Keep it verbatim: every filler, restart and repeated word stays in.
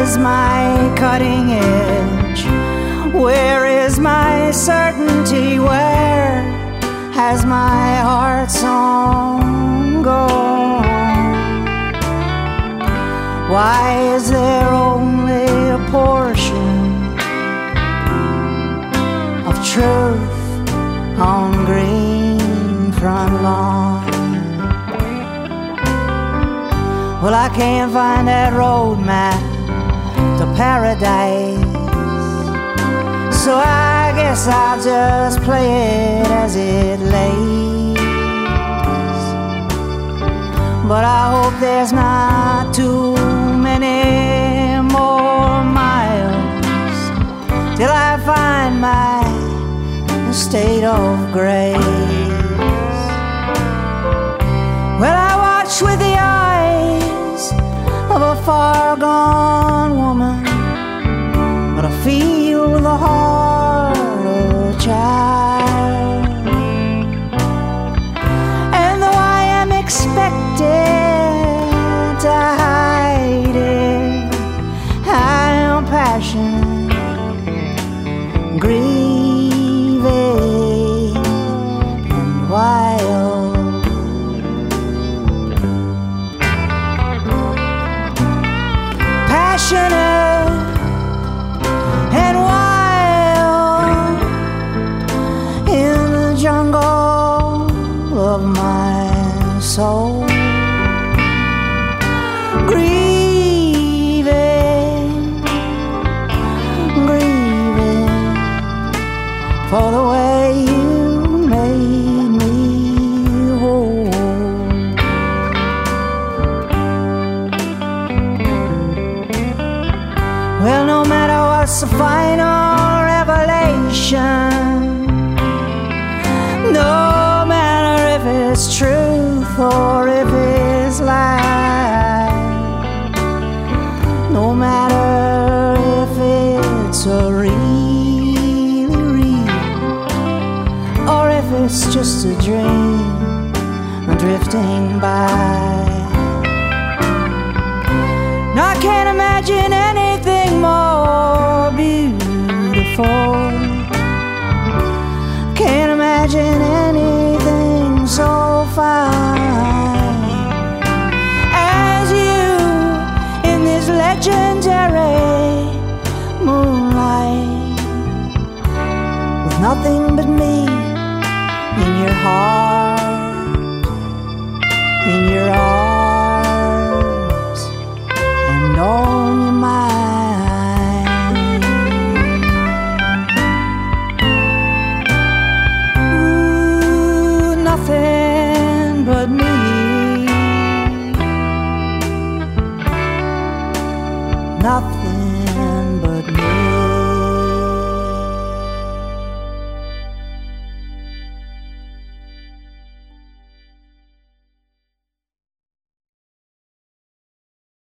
is my cutting edge? Where is my certainty? Where has my heart song gone? Why is there only a portion of truth on green front lawn? Well, I can't find that road map to paradise, so I guess I'll just play it as it lays. But I hope there's not too many more miles till I find my state of grace. Well, I watch with the eyes of a far gone woman, but I feel with the heart of a child. And though I am expected to hide it, I am passionate, grieving and wild. Passionate and wild in the jungle of my soul, grieving, grieving for the way you made me whole. Well, no matter what's the final revelation, no matter if it's truth or if it's lie, no matter if it's a really real or if it's just a dream drifting by. No, I can't imagine anything more beautiful. Can't imagine anything so fine as you in this legendary moonlight, with nothing but me in your heart, in your